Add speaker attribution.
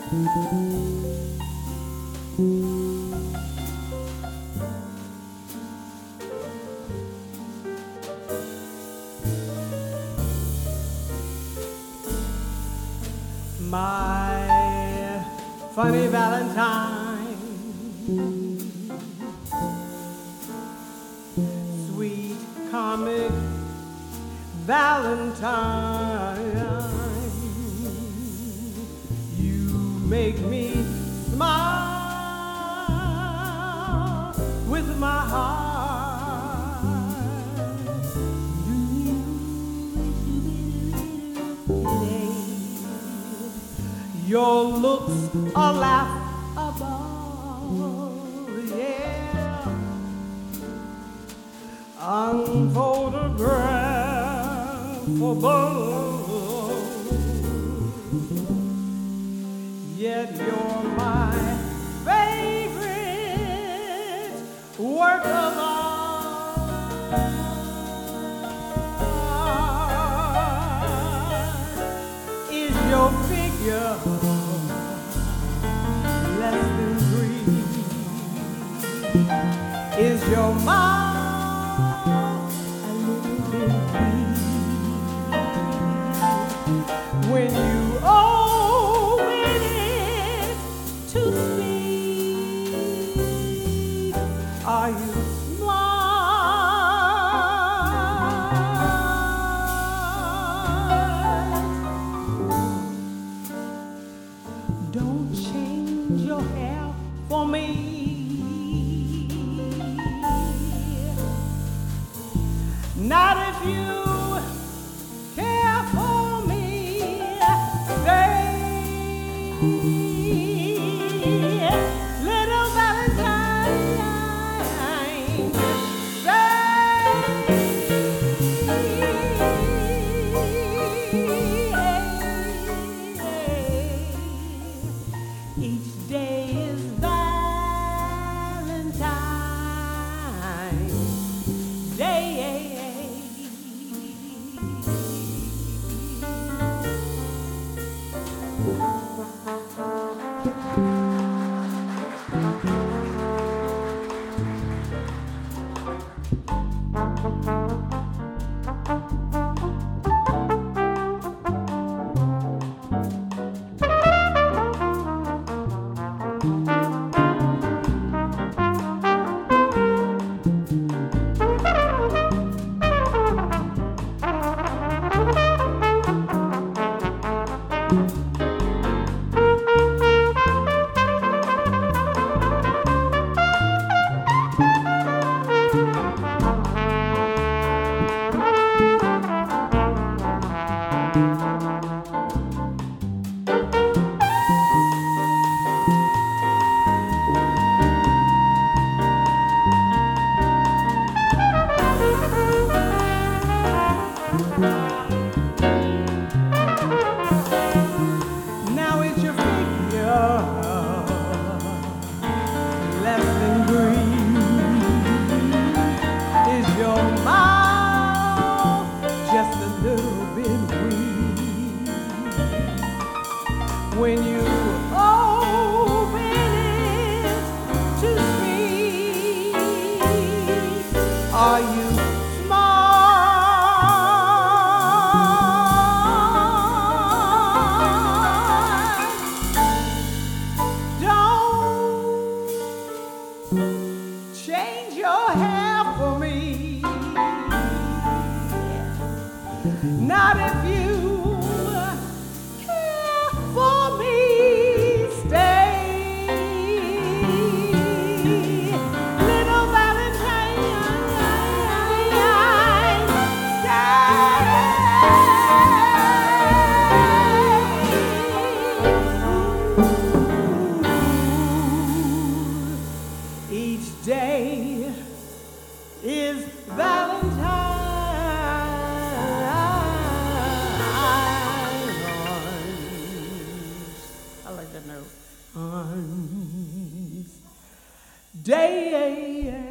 Speaker 1: My funny Valentine, sweet comic Valentine, you make me smile with my heart. Your looks are laughable, yeah, unphotographable, yet you're my favorite work of art. Is your figure less than green? Is your mouth a little bit weak? When you open it to speak, are you smart? Don't change your hair for me. Not if you care for me. Stay, little Valentine. Stay. Each day is Valentine's Day. Now it's your figure less than green. Is your mouth just a little bit weak? When you open it to speak, are you change your hair for me? Not if you care for me. Stay, little Valentine. Stay. Each day is Valentine's. I like that note. Day.